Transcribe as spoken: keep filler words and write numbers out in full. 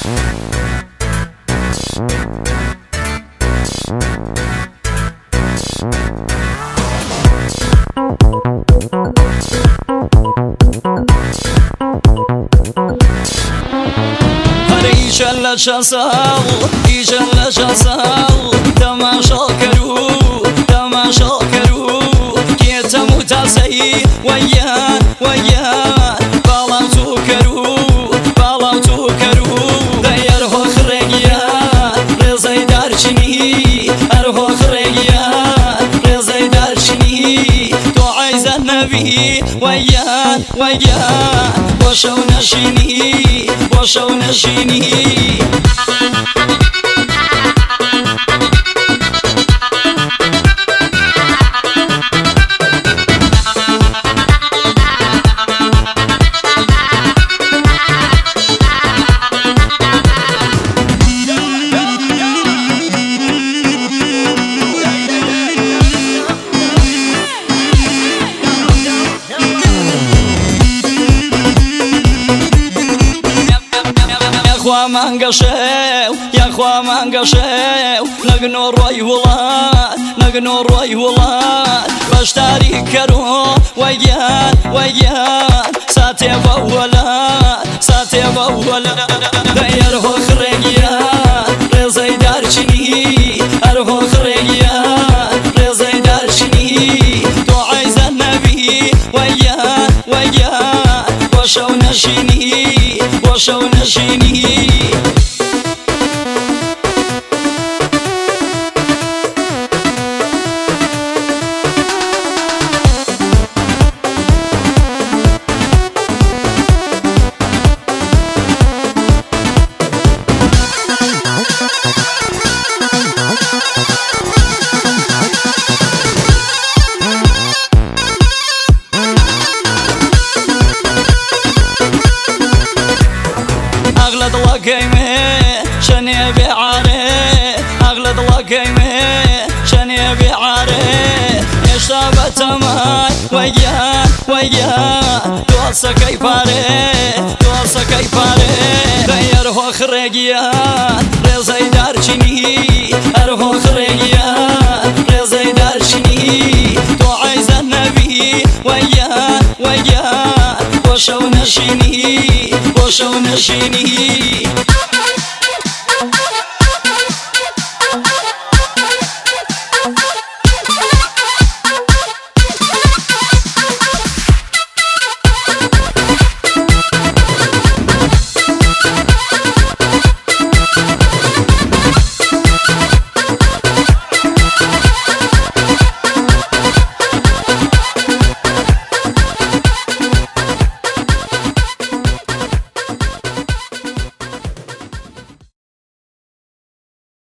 إيشالله شاساو إيشالله شاساو تماشا كرو تماشا كرو كي تموت سي ويان ويان بالاوتو كرو بالاوتو كرو دايرهو خريجيا رزاي دارشني أرهو خريجيا رزاي دارشني تو عايز النبي ويان ويان بوشو نشيني بوشو نشيني من قشيو يا خوا من قشيو نقنو روي ولاد نقنو روي ولاد باشتاري كرو ويان ويان ساتي بولاد ساتي بولاد دايرهو خريجيا رزاي دارشني أرهو خريجيا رزاي دارشني تو عايز النبي ويان ويان وشو نشيني وشو نشيني أغلى ضواقيمي شني بعاري أغلى ضواقيمي شني بعاري يشتابت ماي ويان ويان توصى كيفاري توصى كيفاري غيره خريجيان رزاي دارشني أرهو خريجيان رزاي دارشني تو عايز النبي ويان ويان وشو نشيني وشو نشيني